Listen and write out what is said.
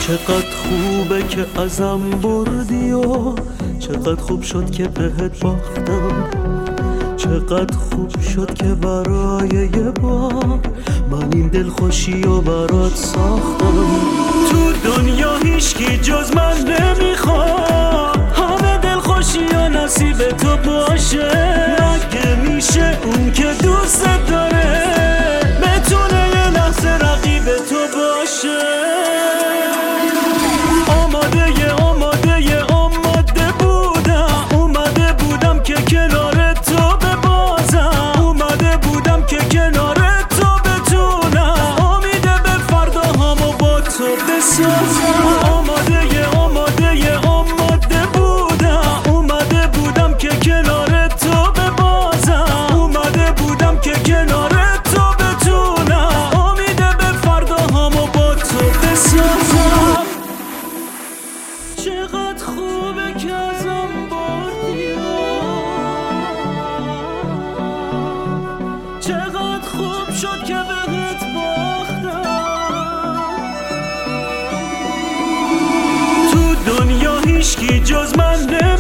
چقدر خوبه که ازم بردی و چقدر خوب شد که بهت باختم. چقدر خوب شد که برای یه بار من این دلخوشی رو برات ساختم. تو دنیا هیچکی جز من نمیخواد همه دلخوشی و نصیب تو باشه. مگه میشه اون که دوست داره بتونه یه لحظه رقیب تو باشه؟ اومده بودم که کنار تو ببازم. اومده بودم که کنار تو بتونم امیده به فردا همو با تو بسازم. اومده بودم. اومده بودم که کنار تو ببازم. اومده بودم که کنار تو بتونم امیده به فردا همو با تو بسازم. چقدر خوبه که ازم بردی، چقدر خوب شد که بهت باختم. تو دنیا هیچکی جز من